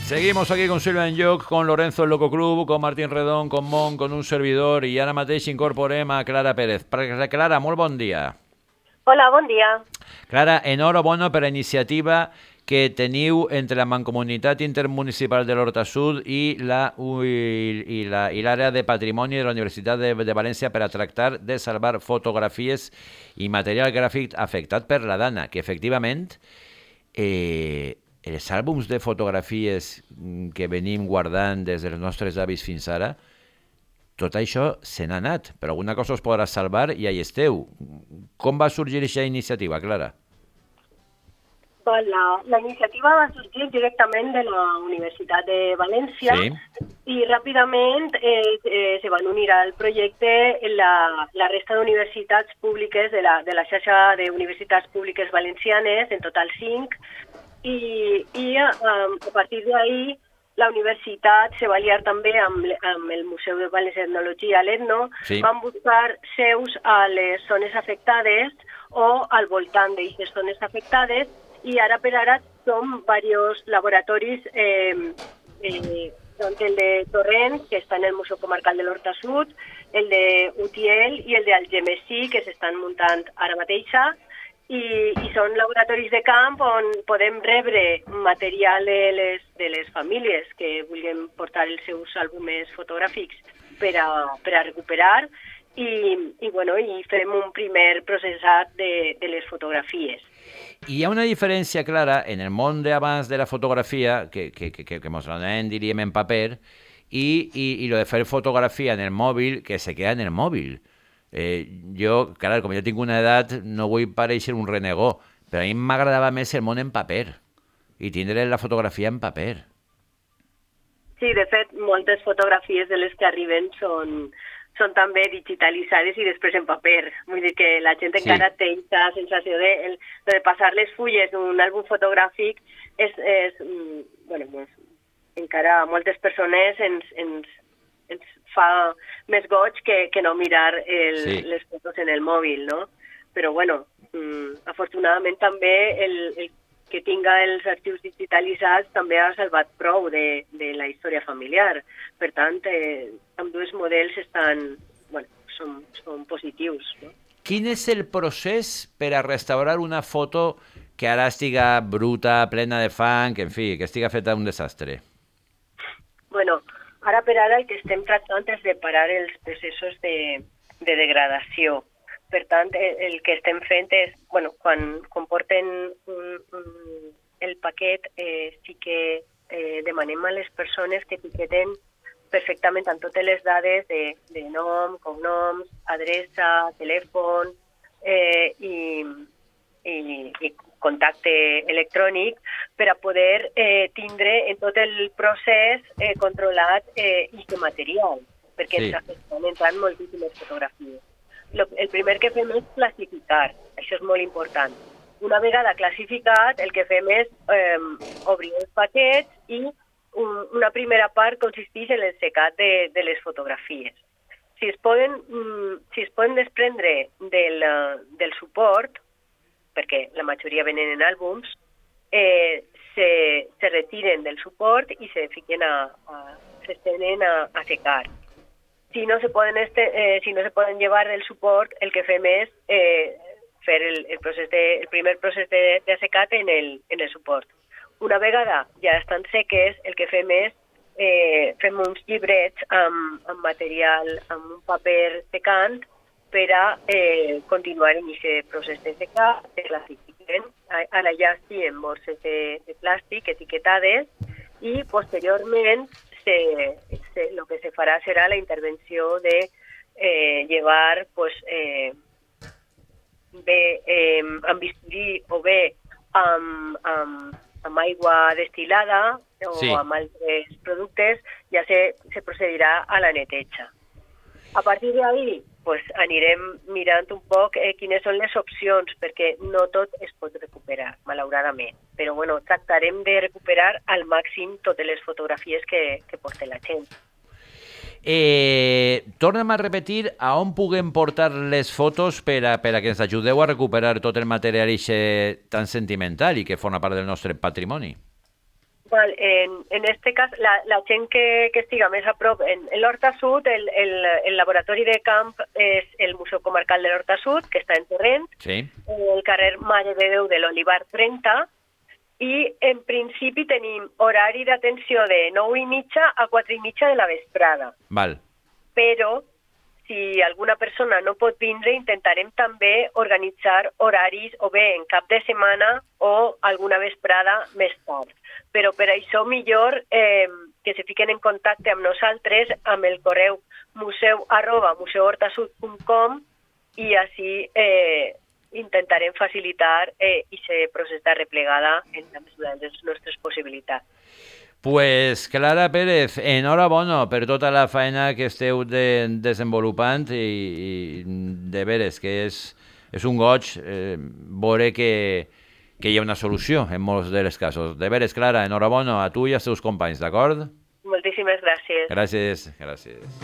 Seguimos aquí con Silvia Lloc, con Lorenzo el Loco Club, con Martín Redón, con Mon, con un servidor, i ara mateix incorporem a Clara Pérez. Clara, molt bon dia. Hola, bon dia. Clara, enhorabona per la iniciativa que teniu entre la Mancomunitat Intermunicipal de l'Horta Sud i l'àrea de patrimoni de la Universitat de València per a tractar de salvar fotografies i material gràfic afectat per la dana, que efectivament els àlbums de fotografies que venim guardant des dels nostres avis fins ara, tot això se n'ha anat, però alguna cosa us podrà salvar i ahí esteu. Com va sorgir aquesta iniciativa, Clara? La iniciativa va sorgir directament de la Universitat de València, sí, i ràpidament se van unir al projecte la resta d'universitats públiques de la xarxa d'universitats públiques valencianes, en total 5, i a partir d'ahí la universitat se va aliar també amb el Museu de Valencià d'Etnologia, l'ETNO, sí, van buscar seus a les zones afectades o al voltant d'aquestes zones afectades, i ara per ara som diversos laboratoris, el de Torrent, que està en el Museu Comarcal de l'Horta Sud, el de Utiel i el d'Algemesí, que s'estan muntant ara mateixa, i són laboratoris de camp on podem rebre material de les famílies que vulguin portar els seus àlbums fotogràfics per a recuperar, i fem un primer processat de les fotografies. Hi ha una diferència clara en el món d'abans de la fotografia, que ens l'anem, diríem, en paper, i lo de fer fotografia en el mòbil, que se queda en el mòbil. Jo, clar, com jo tinc una edat, no vull parèixer un renegó, però a mi m'agradava més el món en paper i tindre la fotografia en paper. Sí, de fet, moltes fotografies de les que arriben són també digitalitzades i després en paper. Vull dir que la gent encara té aquesta sensació de passar les fulles d'un àlbum fotogràfic encara a moltes persones ens fa més goig que no mirar les fotos en el mòbil, no? Però, afortunadament també el que tinga els arxius digitalitzats també ha salvat prou de la història familiar. Per tant, ambdós models són positius, no? Quin és el procés per a restaurar una foto que ara estiga bruta, plena de fang, en fi, que estiga feta un desastre? Ara per ara el que estem tractant és de parar els processos de degradació. Per tant, el que estem fent és, quan porten el paquet, sí que demanem a les persones que etiqueten perfectament amb totes les dades de nom, cognoms, adreça, telèfon i contacte electrònic per a poder tindre en tot el procés controlat aquest material, perquè ens estan entrant moltíssimes fotografies. El primer que fem és classificar, això és molt important. Una vegada classificat, el que fem és obrir els paquets i una primera part consisteix en l'ensecat de les fotografies. Si es poden desprendre del suport, perquè la majoria venen en àlbums, se retiren del suport i s'estenen a secar. Si no se poden llevar del suport, el que fem és fer el primer procés d'assecat en el suport. Una vegada ja estan seques, el que fem és fem uns llibrets amb material, amb un paper secant, per a continuar en aquest procés de secar, se classifiquen a la llasti en bosses de plàstic etiquetades i posteriorment el que se farà serà la intervenció de llevar bé amb bisturí o bé amb aigua destilada o amb altres productes, ja se procedirà a la neteja. A partir d'ahí anirem mirant un poc quines són les opcions, perquè no tot es pot recuperar, malauradament. Però tractarem de recuperar al màxim totes les fotografies que porta la gent. Torna'm a repetir a on puguem portar les fotos per a que ens ajudeu a recuperar tot el material tan sentimental i que forma part del nostre patrimoni. Val, en este cas, la gent que estiga més a prop, en l'Horta Sud, el laboratori de camp és el Museu Comarcal de l'Horta Sud, que està en Torrent, Sí. el carrer Mare de Déu de l'Olivar 30, i en principi tenim horari d'atenció de 9:30 a 4:30 de la vesprada. Val. Però si alguna persona no pot vindre, intentarem també organitzar horaris o bé en cap de setmana o alguna vesprada més tard. Però per això millor que se fiquen en contacte amb nosaltres amb el correu museu@museuhortasud.com i així intentarem facilitar aquest procés de replegada en la mesura de les nostres possibilitats. Pues Clara Pérez, enhorabona per tota la feina que esteu desenvolupant i de veres que és un goig veure que hi ha una solució en molts dels casos. De veres, Clara, enhorabona a tu i als teus companys, d'acord? Moltíssimes gràcies. Gràcies, gràcies.